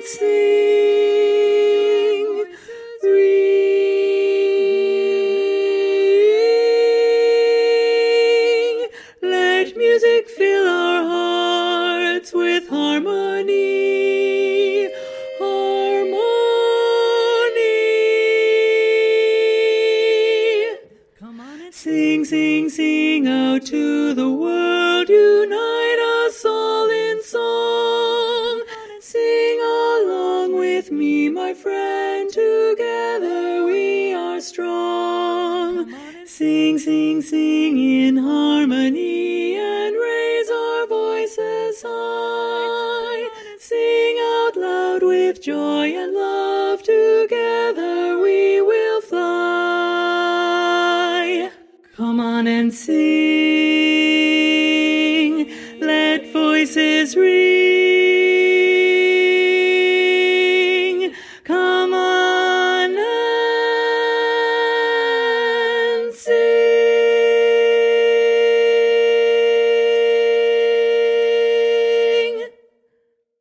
sing. Ring. Let music fill our hearts with harmony. Harmony. Come on and Sing, sing, sing out to the world. Unite us all in song. Sing along with me, my friend. Together we are strong. Sing, sing, sing in harmony and raise our voices high. Sing out loud with joy and love. Together we will fly. Come on and sing. Let voices ring.